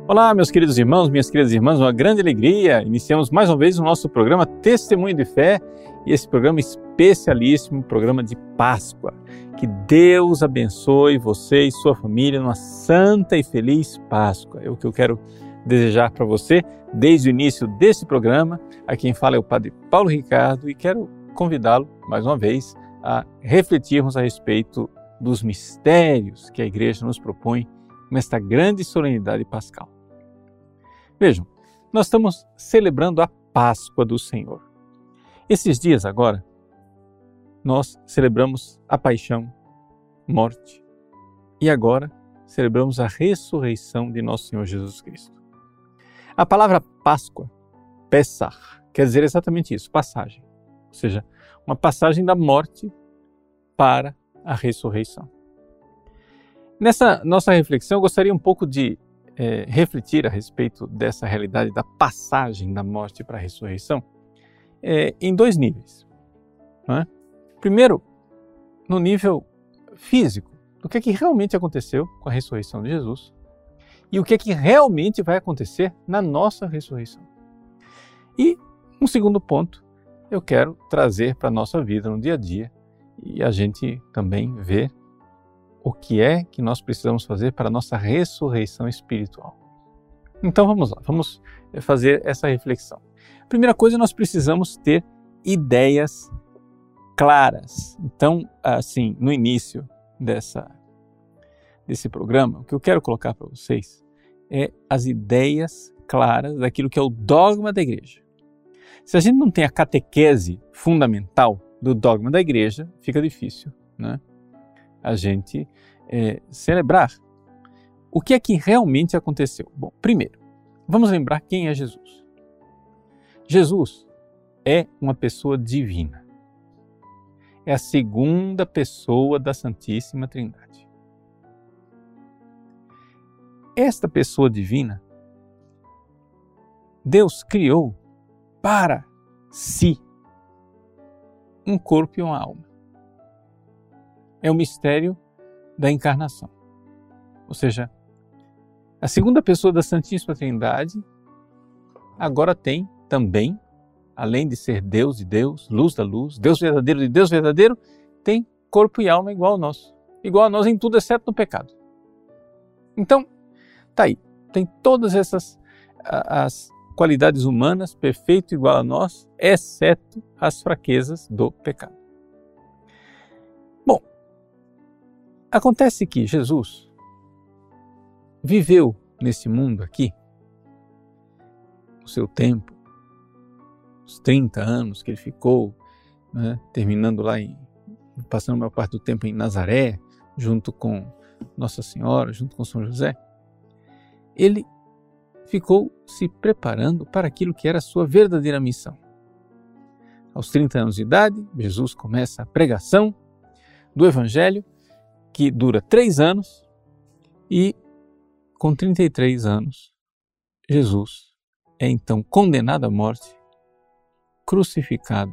Olá, meus queridos irmãos, minhas queridas irmãs, uma grande alegria. Iniciamos mais uma vez o nosso programa Testemunho de Fé e esse programa especialíssimo, programa de Páscoa. Que Deus abençoe você e sua família numa santa e feliz Páscoa. É o que eu quero desejar para você desde o início desse programa. A quem fala é o Padre Paulo Ricardo e quero convidá-lo mais uma vez a refletirmos a respeito dos mistérios que a Igreja nos propõe nesta grande solenidade pascal. Vejam, nós estamos celebrando a Páscoa do Senhor. Esses dias agora, nós celebramos a paixão, morte e agora celebramos a ressurreição de nosso Senhor Jesus Cristo. A palavra Páscoa, Pessach, quer dizer exatamente isso, passagem. Ou seja, uma passagem da morte para a ressurreição. Nessa nossa reflexão, eu gostaria um pouco de refletir a respeito dessa realidade da passagem da morte para a ressurreição em dois níveis. Não é? Primeiro, no nível físico, do que realmente aconteceu com a ressurreição de Jesus e o que realmente vai acontecer na nossa ressurreição. E, um segundo ponto, eu quero trazer para a nossa vida no dia a dia e a gente também ver o que é que nós precisamos fazer para a nossa ressurreição espiritual. Então vamos lá, vamos fazer essa reflexão. Primeira coisa, nós precisamos ter ideias claras. Então, assim, no início desse programa, o que eu quero colocar para vocês é as ideias claras daquilo que é o dogma da igreja. Se a gente não tem a catequese fundamental do dogma da igreja, fica difícil, né? A gente celebrar. O que é que realmente aconteceu? Bom, primeiro, vamos lembrar quem é Jesus. Jesus é uma pessoa divina. É a segunda pessoa da Santíssima Trindade. Esta pessoa divina, Deus criou para si um corpo e uma alma. É o mistério da encarnação. Ou seja, a segunda pessoa da Santíssima Trindade agora tem também, além de ser Deus de Deus, luz da luz, Deus verdadeiro de Deus verdadeiro, tem corpo e alma igual a nós. Igual a nós em tudo, exceto no pecado. Então, tá aí. Tem todas essas as qualidades humanas, perfeito igual a nós, exceto as fraquezas do pecado. Bom, acontece que Jesus viveu nesse mundo aqui, o seu tempo, os 30 anos que ele ficou, né, terminando lá, passando a maior parte do tempo em Nazaré, junto com Nossa Senhora, junto com São José, ele ficou se preparando para aquilo que era a sua verdadeira missão. Aos 30 anos de idade, Jesus começa a pregação do Evangelho, que dura 3 anos, e com 33 anos, Jesus é então condenado à morte, crucificado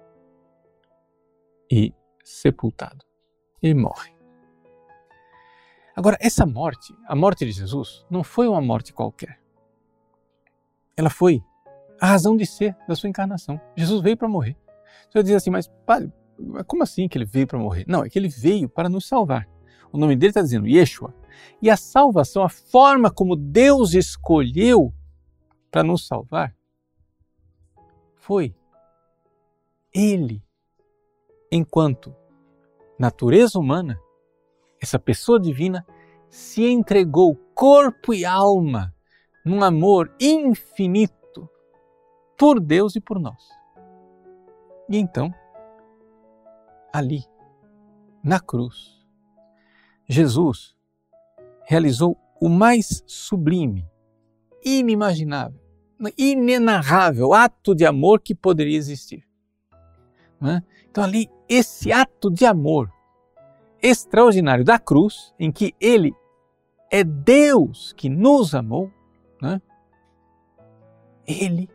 e sepultado. Ele morre. Agora, essa morte, a morte de Jesus, não foi uma morte qualquer. Ela foi a razão de ser da sua encarnação. Jesus veio para morrer. Você vai dizer assim, mas padre, como assim que ele veio para morrer? Não, é que ele veio para nos salvar. O nome dele está dizendo Yeshua. E a salvação, a forma como Deus escolheu para nos salvar, foi ele, enquanto natureza humana, essa pessoa divina, se entregou corpo e alma num amor infinito por Deus e por nós. E então, ali, na cruz, Jesus realizou o mais sublime, inimaginável, inenarrável ato de amor que poderia existir. Não é? Então ali, esse ato de amor extraordinário da cruz, em que ele é Deus que nos amou, não é? Ele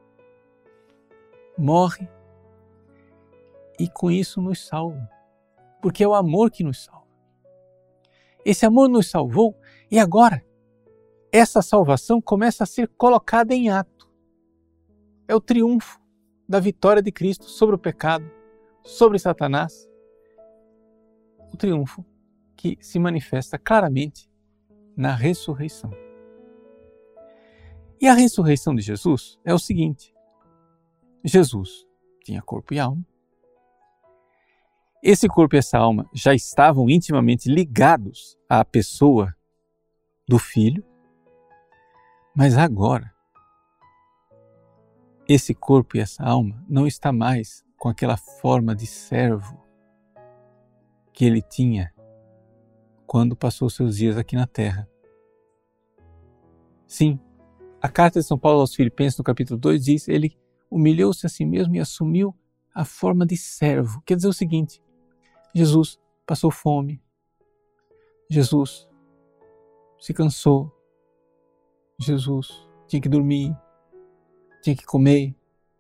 morre e com isso nos salva, porque é o amor que nos salva. Esse amor nos salvou e agora essa salvação começa a ser colocada em ato. É o triunfo da vitória de Cristo sobre o pecado, sobre Satanás. O triunfo que se manifesta claramente na ressurreição. E a ressurreição de Jesus é o seguinte: Jesus tinha corpo e alma. Esse corpo e essa alma já estavam intimamente ligados à pessoa do Filho, mas agora esse corpo e essa alma não está mais com aquela forma de servo que ele tinha quando passou seus dias aqui na terra. Sim, a carta de São Paulo aos Filipenses, no capítulo 2, diz: ele humilhou-se a si mesmo e assumiu a forma de servo. Quer dizer o seguinte: Jesus passou fome, Jesus se cansou, Jesus tinha que dormir, tinha que comer,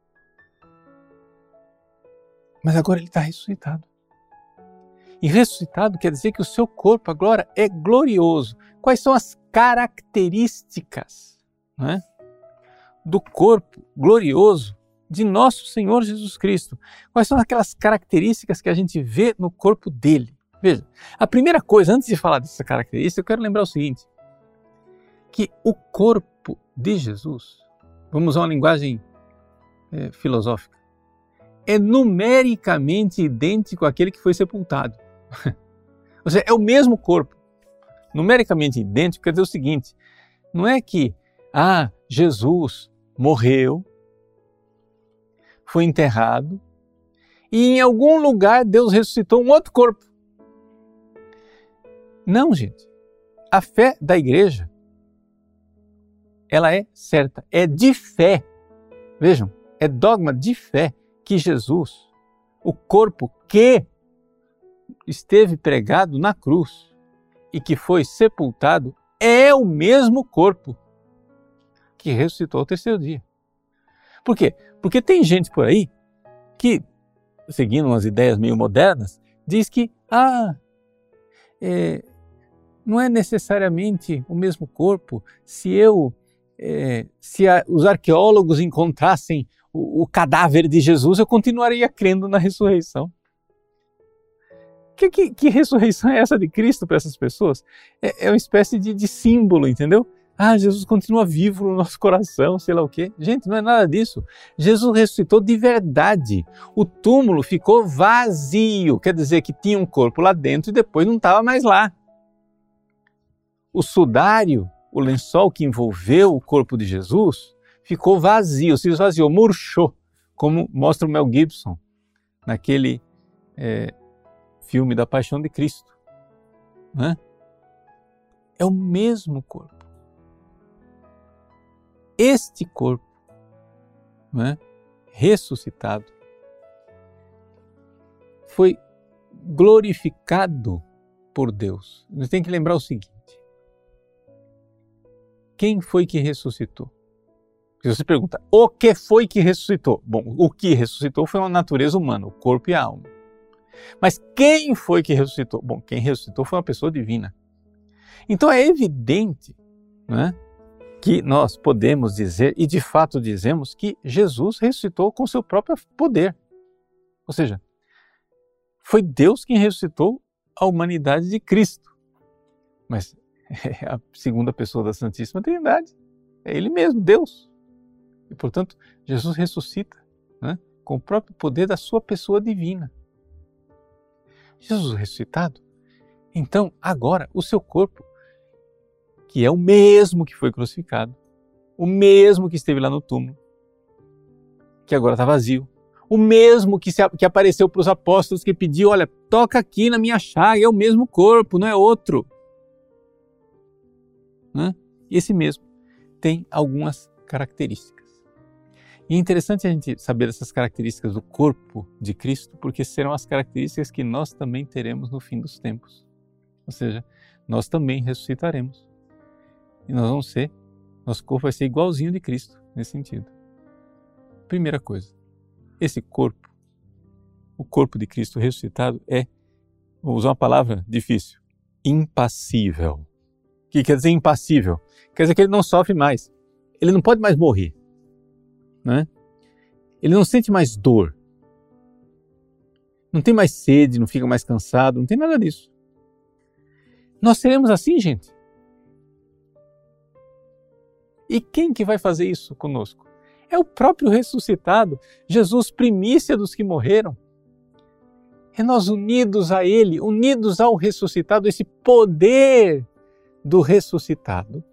mas agora ele está ressuscitado. E ressuscitado quer dizer que o seu corpo agora é glorioso. Quais são as características, não é, do corpo glorioso de nosso Senhor Jesus Cristo? Quais são aquelas características que a gente vê no corpo dele? Veja, a primeira coisa, antes de falar dessa característica, eu quero lembrar o seguinte: que o corpo de Jesus, vamos usar uma linguagem filosófica, é numericamente idêntico àquele que foi sepultado. Ou seja, é o mesmo corpo. Numericamente idêntico quer dizer o seguinte: não é que Jesus morreu, foi enterrado e em algum lugar Deus ressuscitou um outro corpo. Não, gente. A fé da igreja, ela é certa, é de fé. Vejam, é dogma de fé que Jesus, o corpo que esteve pregado na cruz e que foi sepultado, é o mesmo corpo que ressuscitou ao terceiro dia. Por quê? Porque tem gente por aí que, seguindo umas ideias meio modernas, diz que não é necessariamente o mesmo corpo. Se os arqueólogos encontrassem o cadáver de Jesus, eu continuaria crendo na ressurreição. Que ressurreição é essa de Cristo para essas pessoas? É uma espécie de símbolo, entendeu? Jesus continua vivo no nosso coração, sei lá o quê. Gente, não é nada disso. Jesus ressuscitou de verdade. O túmulo ficou vazio, quer dizer que tinha um corpo lá dentro e depois não estava mais lá. O sudário, o lençol que envolveu o corpo de Jesus, ficou vazio, se esvaziou, murchou, como mostra o Mel Gibson naquele filme da Paixão de Cristo. Né? É o mesmo corpo. Este corpo, né, ressuscitado, foi glorificado por Deus. Você tem que lembrar o seguinte: quem foi que ressuscitou? Se você pergunta, o que foi que ressuscitou? Bom, o que ressuscitou foi uma natureza humana, o corpo e a alma. Mas quem foi que ressuscitou? Bom, quem ressuscitou foi uma pessoa divina. Então é evidente, né, que nós podemos dizer, e de fato dizemos, que Jesus ressuscitou com seu próprio poder. Ou seja, foi Deus quem ressuscitou a humanidade de Cristo. Mas é a segunda pessoa da Santíssima Trindade. É Ele mesmo, Deus. E, portanto, Jesus ressuscita, né, com o próprio poder da sua pessoa divina. Jesus ressuscitado, então, agora, o seu corpo, que é o mesmo que foi crucificado, o mesmo que esteve lá no túmulo, que agora está vazio, o mesmo que apareceu para os apóstolos, que pediu, olha, toca aqui na minha chaga, é o mesmo corpo, não é outro. Né? Esse mesmo tem algumas características. E é interessante a gente saber essas características do corpo de Cristo, porque serão as características que nós também teremos no fim dos tempos. Ou seja, nós também ressuscitaremos. E nosso corpo vai ser igualzinho de Cristo, nesse sentido. Primeira coisa, esse corpo, o corpo de Cristo ressuscitado vou usar uma palavra difícil, impassível. que quer dizer impassível, quer dizer que ele não sofre mais. Ele não pode mais morrer, né? Ele não sente mais dor. Não tem mais sede, não fica mais cansado, não tem nada disso. Nós seremos assim, gente. E quem que vai fazer isso conosco? É o próprio ressuscitado, Jesus, primícia dos que morreram. É nós unidos a Ele, unidos ao ressuscitado, esse poder do ressuscitado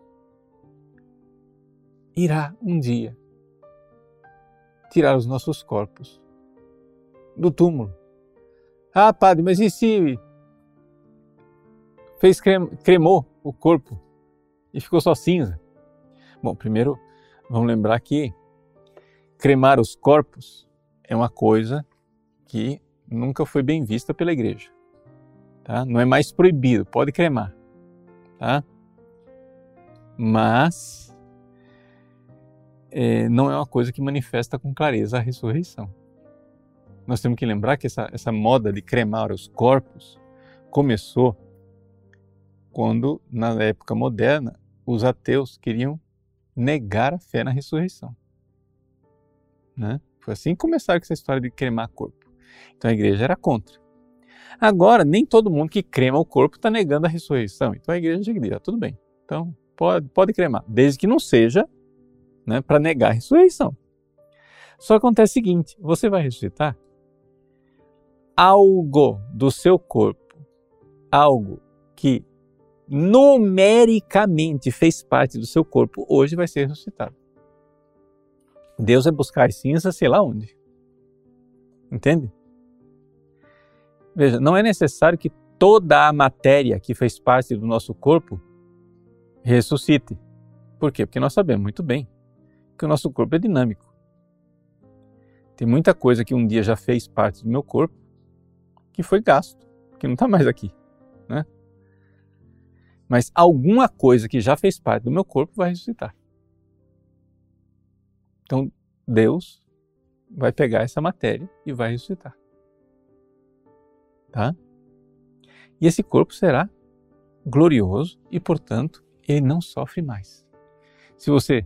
irá um dia tirar os nossos corpos do túmulo. Ah, padre, mas e se cremou o corpo e ficou só cinza? Bom, primeiro vamos lembrar que cremar os corpos é uma coisa que nunca foi bem vista pela igreja. Tá? Não é mais proibido, pode cremar. Tá? Mas não é uma coisa que manifesta com clareza a ressurreição. Nós temos que lembrar que essa moda de cremar os corpos começou quando, na época moderna, os ateus queriam negar a fé na ressurreição. Né? Foi assim que começaram com essa história de cremar corpo. Então a igreja era contra. Agora, nem todo mundo que crema o corpo está negando a ressurreição. Então a igreja diz, tudo bem, então pode cremar, desde que não seja, né, para negar a ressurreição. Só acontece o seguinte, você vai ressuscitar, algo do seu corpo, algo que numericamente fez parte do seu corpo, hoje vai ser ressuscitado. Deus vai buscar as cinzas, sei lá onde. Entende? Veja, não é necessário que toda a matéria que fez parte do nosso corpo ressuscite. Por quê? Porque nós sabemos muito bem que o nosso corpo é dinâmico. Tem muita coisa que um dia já fez parte do meu corpo que foi gasto, que não está mais aqui, né? Mas alguma coisa que já fez parte do meu corpo vai ressuscitar. Então, Deus vai pegar essa matéria e vai ressuscitar. Tá? E esse corpo será glorioso e, portanto, ele não sofre mais. Se você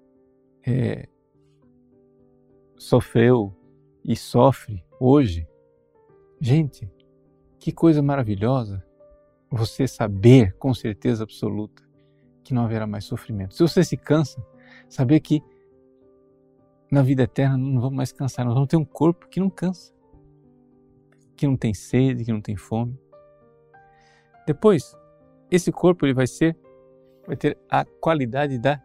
sofreu e sofre hoje, gente, que coisa maravilhosa você saber com certeza absoluta que não haverá mais sofrimento. Se você se cansa, saber que na vida eterna não vamos mais cansar, nós vamos ter um corpo que não cansa, que não tem sede, que não tem fome. Depois, esse corpo ele vai ter a qualidade da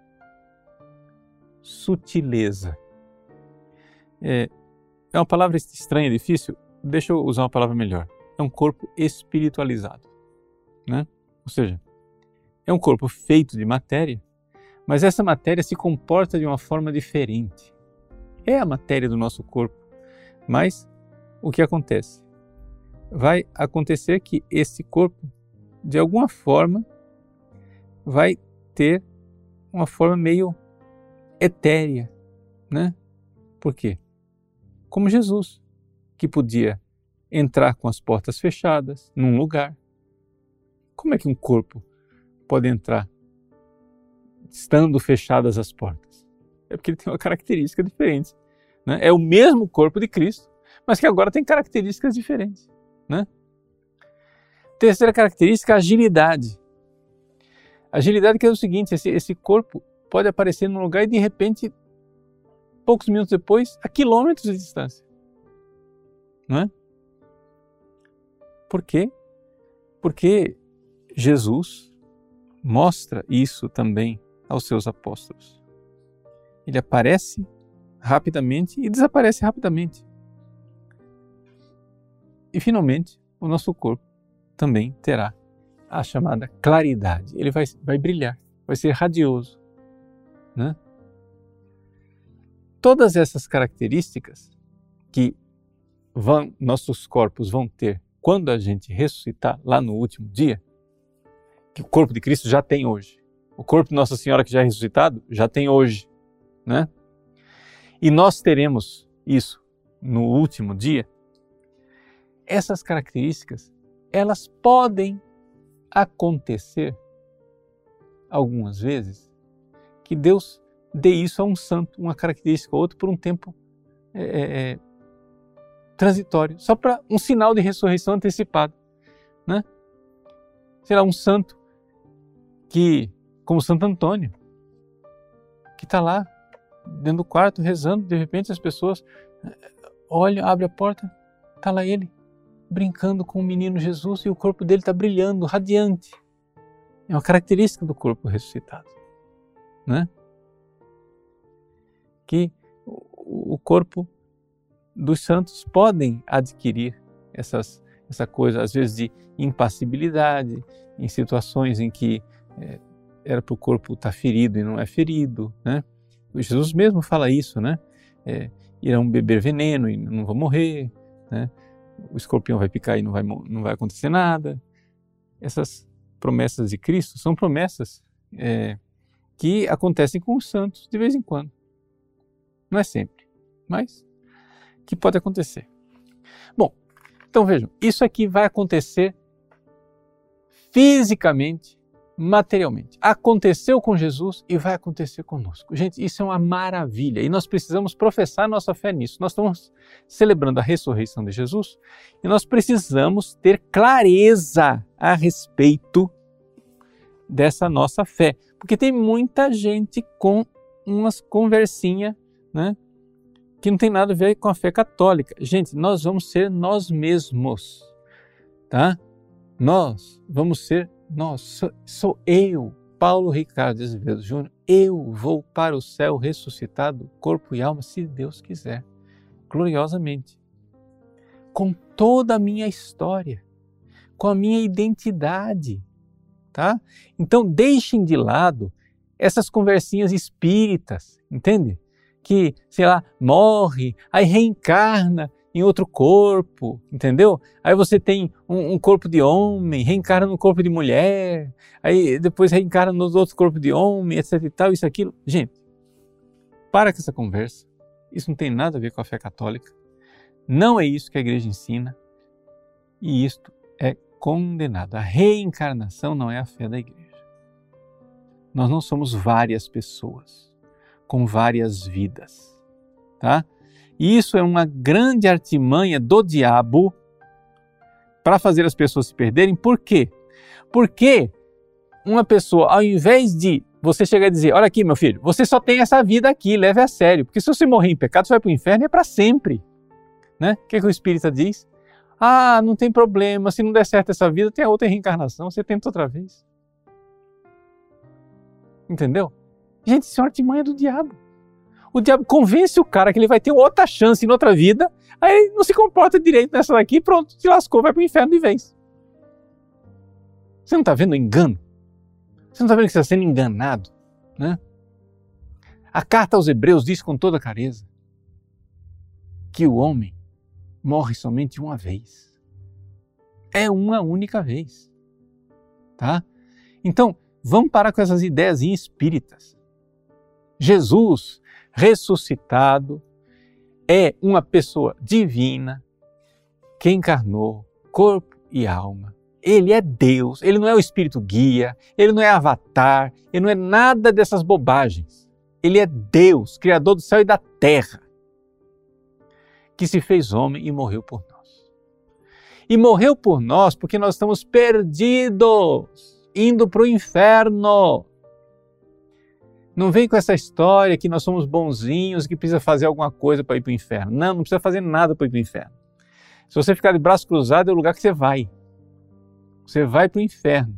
sutileza. É uma palavra estranha, difícil, deixa eu usar uma palavra melhor. É um corpo espiritualizado, né? Ou seja, é um corpo feito de matéria, mas essa matéria se comporta de uma forma diferente. É a matéria do nosso corpo, mas o que acontece? Vai acontecer que esse corpo, de alguma forma, vai ter uma forma meio etérea, né? Por quê? Como Jesus, que podia entrar com as portas fechadas num lugar. Como é que um corpo pode entrar estando fechadas as portas? É porque ele tem uma característica diferente, né? É o mesmo corpo de Cristo, mas que agora tem características diferentes, né? Terceira característica, agilidade. Agilidade que é o seguinte, esse corpo pode aparecer num lugar e de repente, poucos minutos depois, a quilômetros de distância. Não é? Por quê? Porque Jesus mostra isso também aos seus apóstolos. Ele aparece rapidamente e desaparece rapidamente. E finalmente, o nosso corpo também terá a chamada claridade. Ele vai brilhar, vai ser radioso, né? Todas essas características que nossos corpos vão ter quando a gente ressuscitar lá no último dia, que o corpo de Cristo já tem hoje. O corpo de Nossa Senhora que já é ressuscitado, já tem hoje, né? E nós teremos isso no último dia. Essas características, elas podem acontecer algumas vezes, que Deus dê isso a um santo, uma característica ou outra, por um tempo transitório, só para um sinal de ressurreição antecipada, né? Sei lá, um santo que, como Santo Antônio, que está lá dentro do quarto rezando, de repente as pessoas olham, abrem a porta, está lá ele brincando com o menino Jesus e o corpo dele está brilhando, radiante. É uma característica do corpo ressuscitado, né? Que o corpo dos santos podem adquirir essa coisa, às vezes, de impassibilidade, em situações em que era para o corpo estar ferido e não é ferido, né? Jesus mesmo fala isso, né? Irão beber veneno e não vão morrer, né? O escorpião vai picar e não vai acontecer nada. Essas promessas de Cristo são promessas que acontecem com os santos de vez em quando. Não é sempre, mas que pode acontecer. Bom, então vejam, isso aqui vai acontecer fisicamente, materialmente. Aconteceu com Jesus e vai acontecer conosco. Gente, isso é uma maravilha e nós precisamos professar nossa fé nisso. Nós estamos celebrando a ressurreição de Jesus e nós precisamos ter clareza a respeito dessa nossa fé. Porque tem muita gente com umas conversinhas, né, que não tem nada a ver com a fé católica. Gente, nós vamos ser nós mesmos, tá? Nós vamos ser nós. Sou eu, Paulo Ricardo Azevedo Júnior. Eu vou para o céu ressuscitado, corpo e alma, se Deus quiser, gloriosamente. Com toda a minha história, com a minha identidade, tá? Então deixem de lado essas conversinhas espíritas, entende? Que, sei lá, morre, aí reencarna em outro corpo, entendeu? Aí você tem um corpo de homem, reencarna no corpo de mulher, aí depois reencarna nos outros corpos de homem, etc e tal, isso, aquilo. Gente, para com essa conversa. Isso não tem nada a ver com a fé católica. Não é isso que a igreja ensina. E isto é condenado. A reencarnação não é a fé da igreja. Nós não somos várias pessoas com várias vidas, tá? E isso é uma grande artimanha do diabo para fazer as pessoas se perderem. Por quê? Porque uma pessoa, ao invés de você chegar e dizer, olha aqui, meu filho, você só tem essa vida aqui, leve a sério, porque se você morrer em pecado, você vai para o inferno e é para sempre, né? O que o Espírita diz? Ah, não tem problema, se não der certo essa vida, tem a outra reencarnação, você tenta outra vez. Entendeu? Gente, isso é uma artimanha do diabo. O diabo convence o cara que ele vai ter outra chance em outra vida, aí ele não se comporta direito nessa daqui, pronto, se lascou, vai para o inferno de vez. Você não está vendo o engano? Você não está vendo que você está sendo enganado, né? A carta aos Hebreus diz com toda clareza que o homem morre somente uma vez. É uma única vez, tá? Então, vamos parar com essas ideias espíritas. Jesus ressuscitado é uma pessoa divina que encarnou corpo e alma. Ele é Deus, ele não é o espírito guia, ele não é avatar, ele não é nada dessas bobagens. Ele é Deus, criador do céu e da terra, que se fez homem e morreu por nós. E morreu por nós porque nós estamos perdidos, indo para o inferno. Não vem com essa história que nós somos bonzinhos, que precisa fazer alguma coisa para ir para o inferno. Não, não precisa fazer nada para ir para o inferno. Se você ficar de braço cruzado, é o lugar que você vai. Você vai para o inferno.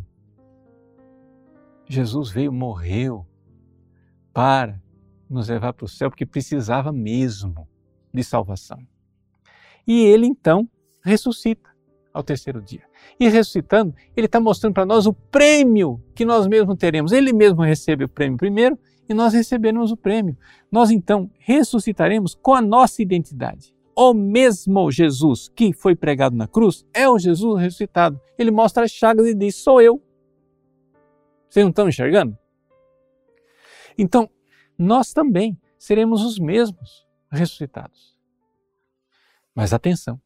Jesus veio, morreu para nos levar para o céu, porque precisava mesmo de salvação. E ele então ressuscita ao terceiro dia. E ressuscitando, ele está mostrando para nós o prêmio que nós mesmos teremos. Ele mesmo recebe o prêmio primeiro e nós receberemos o prêmio. Nós então ressuscitaremos com a nossa identidade. O mesmo Jesus que foi pregado na cruz é o Jesus ressuscitado. Ele mostra as chagas e diz, sou eu. Vocês não estão enxergando? Então, nós também seremos os mesmos ressuscitados. Mas atenção,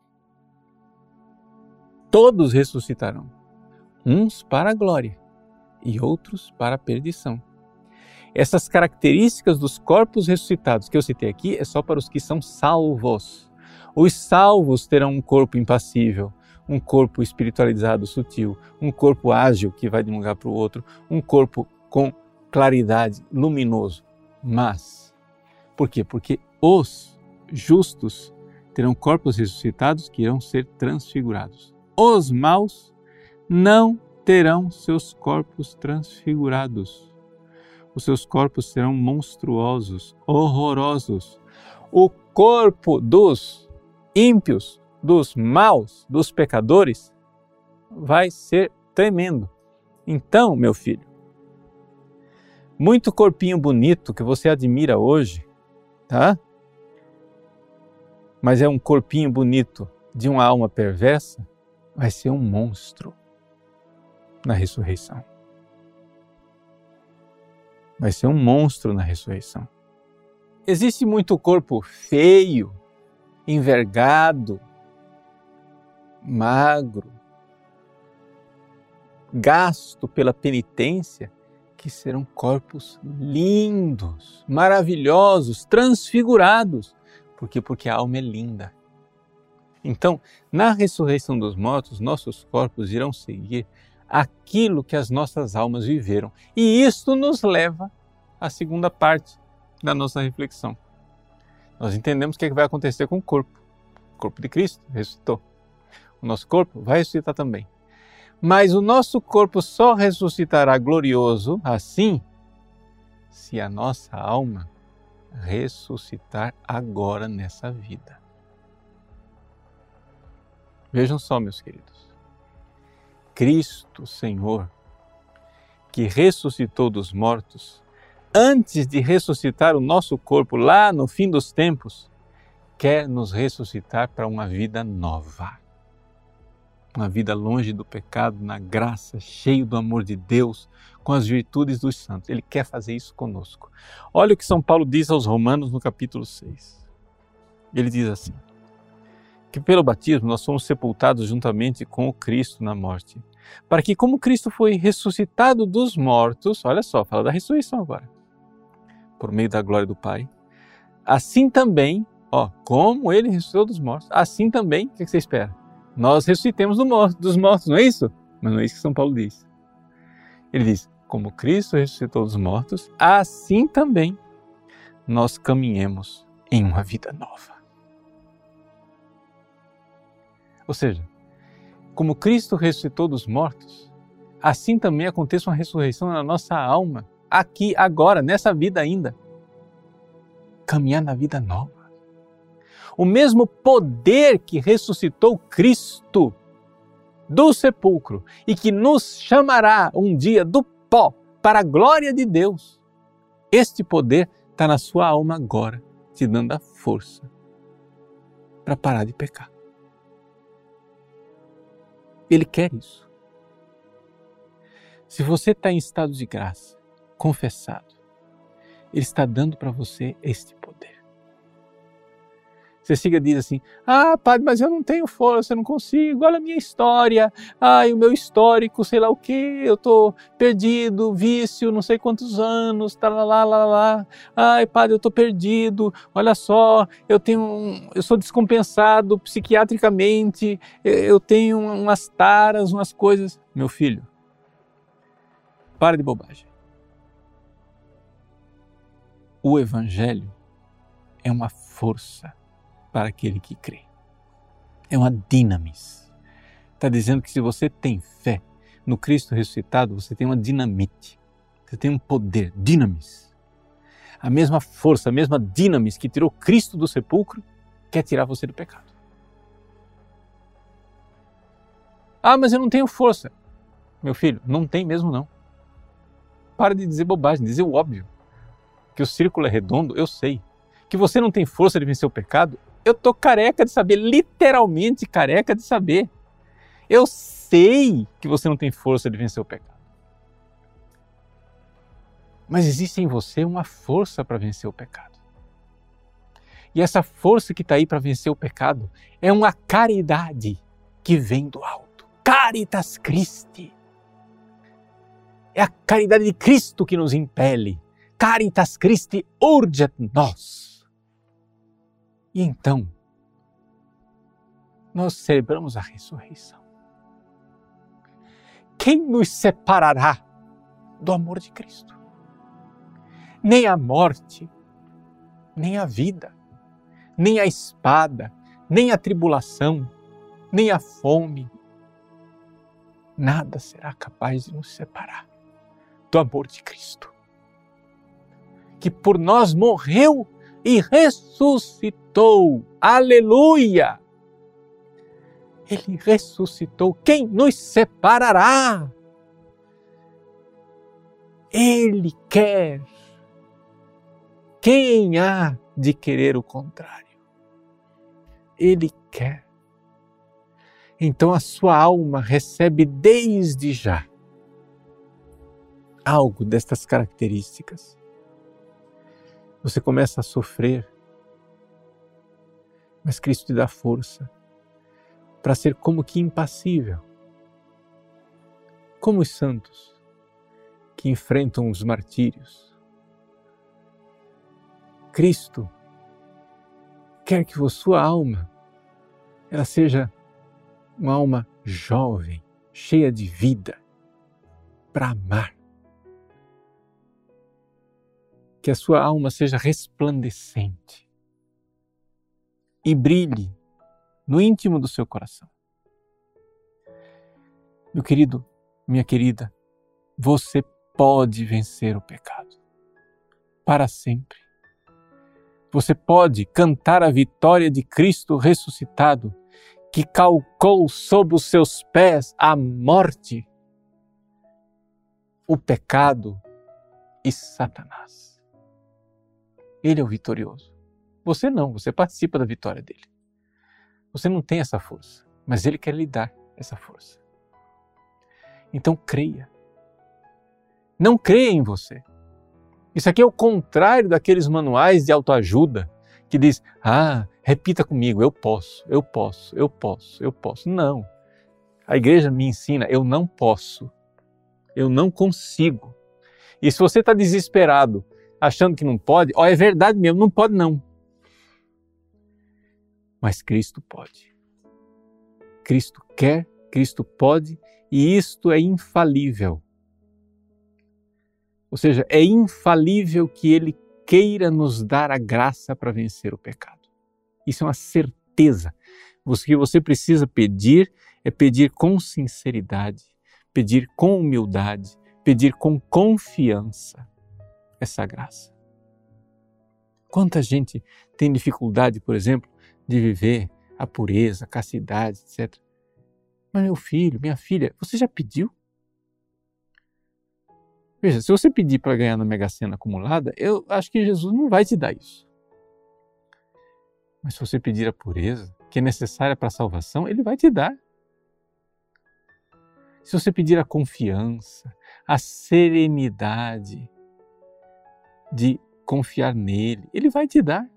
todos ressuscitarão, uns para a glória e outros para a perdição. Essas características dos corpos ressuscitados que eu citei aqui é só para os que são salvos. Os salvos terão um corpo impassível, um corpo espiritualizado sutil, um corpo ágil que vai de um lugar para o outro, um corpo com claridade, luminoso. Mas, por quê? Porque os justos terão corpos ressuscitados que irão ser transfigurados. Os maus não terão seus corpos transfigurados. Os seus corpos serão monstruosos, horrorosos. O corpo dos ímpios, dos maus, dos pecadores, vai ser tremendo. Então, meu filho, muito corpinho bonito que você admira hoje, tá? Mas é um corpinho bonito de uma alma perversa, vai ser um monstro na ressurreição. Vai ser um monstro na ressurreição. Existe muito corpo feio, envergado, magro, gasto pela penitência, que serão corpos lindos, maravilhosos, transfigurados. Por quê? Porque a alma é linda. Então, na ressurreição dos mortos, nossos corpos irão seguir aquilo que as nossas almas viveram. E isto nos leva à segunda parte da nossa reflexão. Nós entendemos o que vai acontecer com o corpo. O corpo de Cristo ressuscitou. O nosso corpo vai ressuscitar também. Mas o nosso corpo só ressuscitará glorioso assim se a nossa alma ressuscitar agora nessa vida. Vejam só, meus queridos. Cristo, Senhor, que ressuscitou dos mortos, antes de ressuscitar o nosso corpo lá no fim dos tempos, quer nos ressuscitar para uma vida nova. Uma vida longe do pecado, na graça, cheio do amor de Deus, com as virtudes dos santos. Ele quer fazer isso conosco. Olha o que São Paulo diz aos Romanos no capítulo 6. Ele diz assim, que pelo batismo nós somos sepultados juntamente com o Cristo na morte, para que como Cristo foi ressuscitado dos mortos, olha só, fala da ressurreição agora, por meio da glória do Pai, assim também, como Ele ressuscitou dos mortos, assim também, o que você espera? Nós ressuscitemos dos mortos, não é isso? Mas não é isso que São Paulo diz. Ele diz, como Cristo ressuscitou dos mortos, assim também nós caminhemos em uma vida nova. Ou seja, como Cristo ressuscitou dos mortos, assim também aconteça uma ressurreição na nossa alma, aqui, agora, nessa vida ainda. Caminhar na vida nova. O mesmo poder que ressuscitou Cristo do sepulcro e que nos chamará um dia do pó para a glória de Deus. Este poder está na sua alma agora, te dando a força para parar de pecar. Ele quer isso. Se você está em estado de graça, confessado, Ele está dando para você este poder. Você chega e diz assim, padre, mas eu não tenho força, eu não consigo, olha a minha história, o meu histórico, sei lá o quê, eu estou perdido, vício, não sei quantos anos, padre, eu estou perdido, olha só, eu sou descompensado psiquiatricamente, eu tenho umas taras, umas coisas. Meu filho, para de bobagem. O Evangelho é uma força para aquele que crê. É uma dinamis. Está dizendo que se você tem fé no Cristo ressuscitado, você tem uma dinamite. Você tem um poder, dinamis. A mesma força, a mesma dinamis que tirou Cristo do sepulcro, quer tirar você do pecado. Mas eu não tenho força. Meu filho, não tem mesmo não. Para de dizer bobagem, dizer o óbvio. Que o círculo é redondo, eu sei. Que você não tem força de vencer o pecado, eu estou careca de saber, literalmente careca de saber. Eu sei que você não tem força de vencer o pecado. Mas existe em você uma força para vencer o pecado. E essa força que está aí para vencer o pecado é uma caridade que vem do alto. Caritas Christi. É a caridade de Cristo que nos impele. Caritas Christi urget nos. E então, nós celebramos a ressurreição. Quem nos separará do amor de Cristo? Nem a morte, nem a vida, nem a espada, nem a tribulação, nem a fome. Nada será capaz de nos separar do amor de Cristo, que por nós morreu e ressuscitou. Aleluia! Ele ressuscitou. Quem nos separará? Ele quer. Quem há de querer o contrário? Ele quer. Então a sua alma recebe desde já algo destas características. Você começa a sofrer, mas Cristo te dá força para ser como que impassível, como os santos que enfrentam os martírios. Cristo quer que a sua alma ela seja uma alma jovem, cheia de vida, para amar. Que a sua alma seja resplandecente e brilhe no íntimo do seu coração. Meu querido, minha querida, você pode vencer o pecado para sempre. Você pode cantar a vitória de Cristo ressuscitado, que calcou sob os seus pés a morte, o pecado e Satanás. Ele é o vitorioso. Você não, você participa da vitória dele. Você não tem essa força, mas ele quer lhe dar essa força. Então creia. Não creia em você. Isso aqui é o contrário daqueles manuais de autoajuda que diz, repita comigo, eu posso, eu posso, eu posso, eu posso. Não. A igreja me ensina, eu não posso, eu não consigo. E se você está desesperado, achando que não pode, é verdade mesmo, não pode não. Mas Cristo pode. Cristo quer, Cristo pode, e isto é infalível. Ou seja, é infalível que Ele queira nos dar a graça para vencer o pecado. Isso é uma certeza. O que você precisa pedir é pedir com sinceridade, pedir com humildade, pedir com confiança essa graça. Quanta gente tem dificuldade, por exemplo, de viver a pureza, a castidade, etc. Mas meu filho, minha filha, você já pediu? Veja, se você pedir para ganhar na Mega Sena acumulada, eu acho que Jesus não vai te dar isso. Mas se você pedir a pureza, que é necessária para a salvação, Ele vai te dar. Se você pedir a confiança, a serenidade de confiar nele, Ele vai te dar.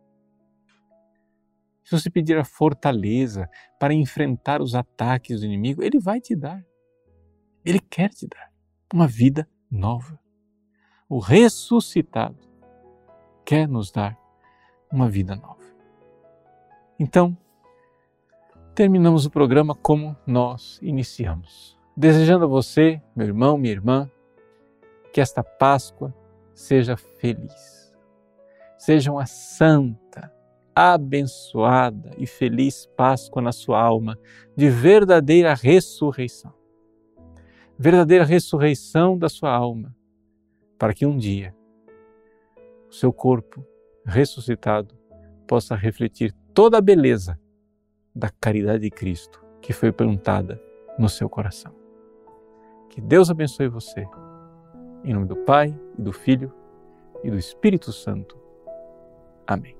Se você pedir a fortaleza para enfrentar os ataques do inimigo, Ele vai te dar. Ele quer te dar uma vida nova. O ressuscitado quer nos dar uma vida nova. Então, terminamos o programa como nós iniciamos. Desejando a você, meu irmão, minha irmã, que esta Páscoa seja feliz. Seja uma santa, abençoada e feliz Páscoa na sua alma, de verdadeira ressurreição. Verdadeira ressurreição da sua alma, para que um dia o seu corpo ressuscitado possa refletir toda a beleza da caridade de Cristo que foi plantada no seu coração. Que Deus abençoe você. Em nome do Pai, e do Filho e do Espírito Santo. Amém.